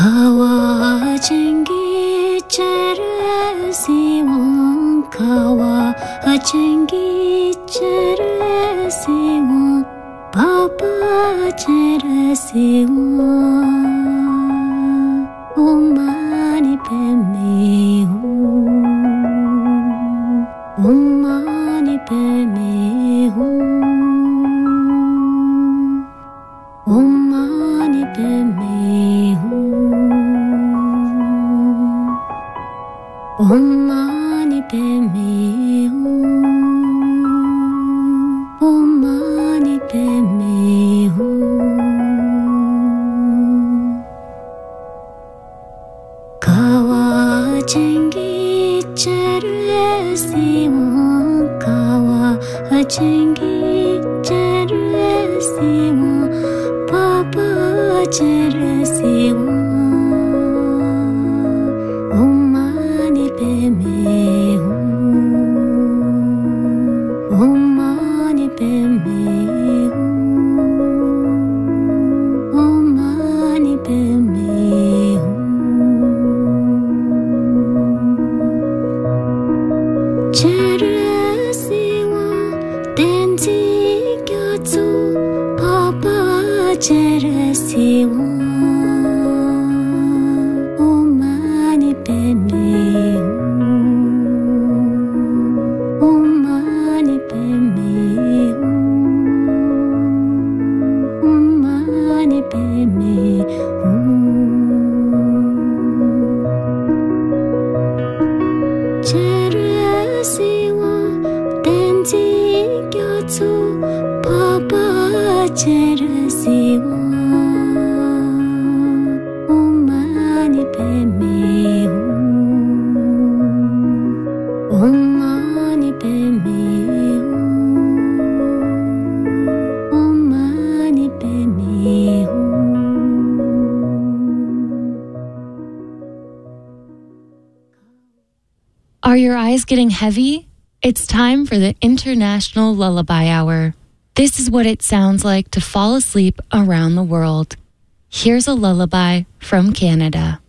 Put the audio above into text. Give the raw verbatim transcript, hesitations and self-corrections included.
Kawa chengi chere siwon, kawa chengi chere siwon, papa chere siwon, umani pe me hum, umani pe me hum, umani pe me hum. Om mani padme hum, Om mani padme hum. Kawa chengi chere siwon, kawa chengi chere siwon, papa chere siwon. Me hum, Om mani padme hum, Om mani padme hum. Chere siwon tenji gyatsu, papa chere siwon, Om mani padme chere siwon, Om mani padme hum, Om mani padme hum, Om mani padme hum. Are your eyes getting heavy? It's time for the International Lullaby Hour. This is what it sounds like to fall asleep around the world. Here's a lullaby from Canada.